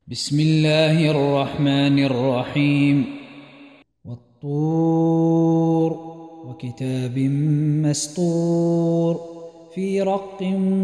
بسم الله الرحمن الرحيم. والطور وكتاب مسطور في رق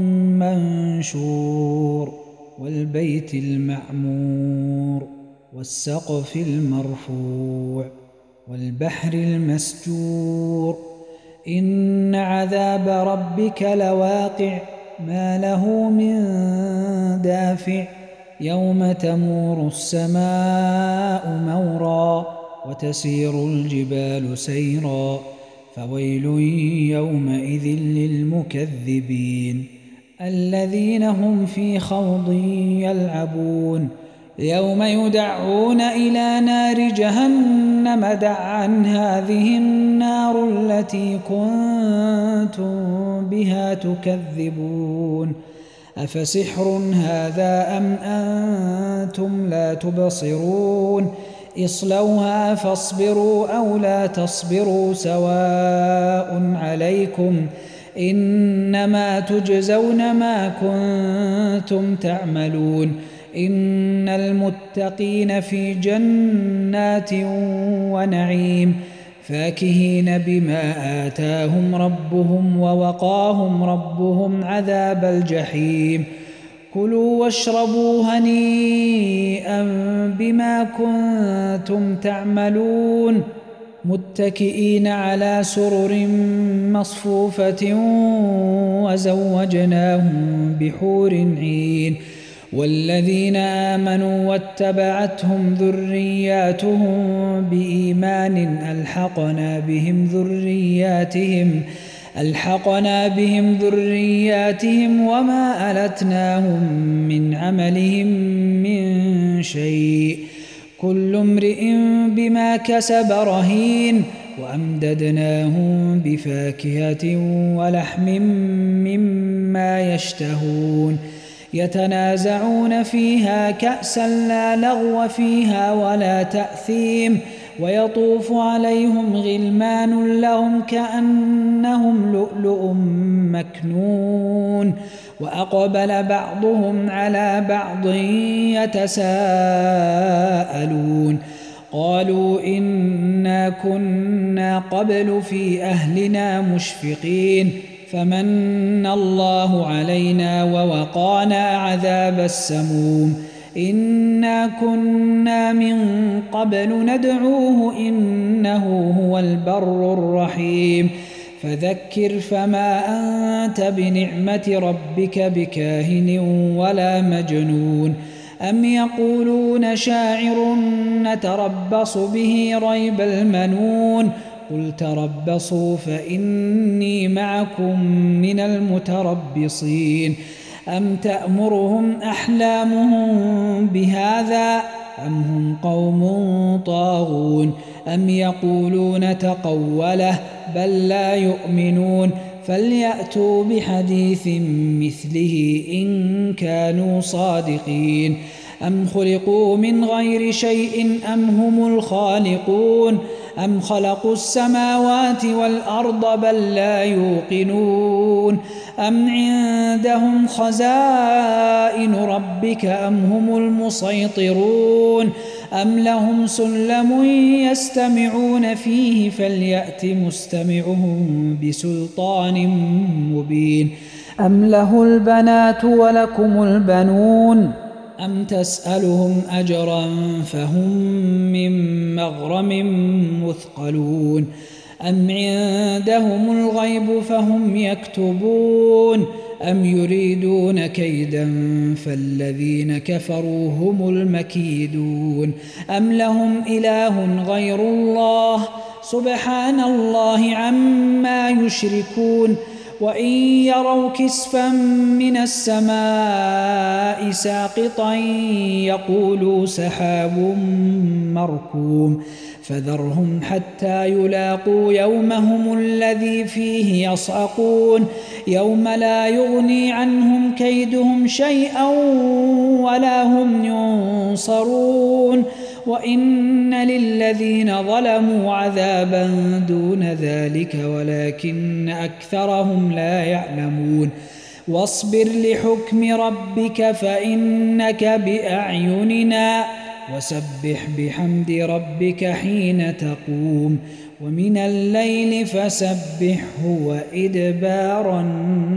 منشور والبيت المعمور والسقف المرفوع والبحر المسجور إن عذاب ربك لواقع ما له من دافع يوم تمور السماء مورا وتسير الجبال سيرا فويل يومئذ للمكذبين الذين هم في خوض يلعبون يوم يدعون إلى نار جهنم دعا هذه النار التي كنتم بها تكذبون أفسحر هذا أم أنتم لا تبصرون اصلوها فاصبروا أو لا تصبروا سواء عليكم إنما تجزون ما كنتم تعملون إن المتقين في جنات ونعيم فاكهين بما آتاهم ربهم ووقاهم ربهم عذاب الجحيم كلوا واشربوا هنيئا بما كنتم تعملون متكئين على سرر مصفوفة وزوجناهم بحور عين والذين آمنوا واتبعتهم ذرياتهم بإيمان ألحقنا بهم ذرياتهم وما ألتناهم من عملهم من شيء كل امرئ بما كسب رهين وأمددناهم بفاكهة ولحم مما يشتهون يتنازعون فيها كأسا لا لغو فيها ولا تأثيم ويطوف عليهم غلمان لهم كأنهم لؤلؤ مكنون وأقبل بعضهم على بعض يتساءلون قالوا إنا كنا قبل في أهلنا مشفقين فمن الله علينا ووقانا عذاب السموم إنا كنا من قبل ندعوه إنه هو البر الرحيم فذكر فما أنت بنعمة ربك بكاهن ولا مجنون أم يقولون شاعر نتربص به ريب المنون قل تربصوا فإني معكم من المتربصين أم تأمرهم أحلامهم بهذا أم هم قوم طاغون أم يقولون تقوله بل لا يؤمنون فليأتوا بحديث مثله إن كانوا صادقين أم خلقوا من غير شيء أم هم الخالقون أم خلقوا السماوات والأرض بل لا يوقنون أم عندهم خزائن ربك أم هم المسيطرون أم لهم سلم يستمعون فيه فليأت مستمعهم بسلطان مبين أم له البنات ولكم البنون أم تسألهم أجرا فهم من مغرم مثقلون أم عندهم الغيب فهم يكتبون أم يريدون كيدا فالذين كفروا هم المكيدون أم لهم إله غير الله سبحان الله عما يشركون وإن يروا كسفا من السماء ساقطا يقولوا سحاب مركوم فذرهم حتى يلاقوا يومهم الذي فيه يصعقون يوم لا يغني عنهم كيدهم شيئا ولا هم ينصرون وإن للذين ظلموا عذابا دون ذلك ولكن أكثرهم لا يعلمون واصبر لحكم ربك فإنك بأعيننا وسبح بحمد ربك حين تقوم ومن الليل فسبحه وإدبار النجوم.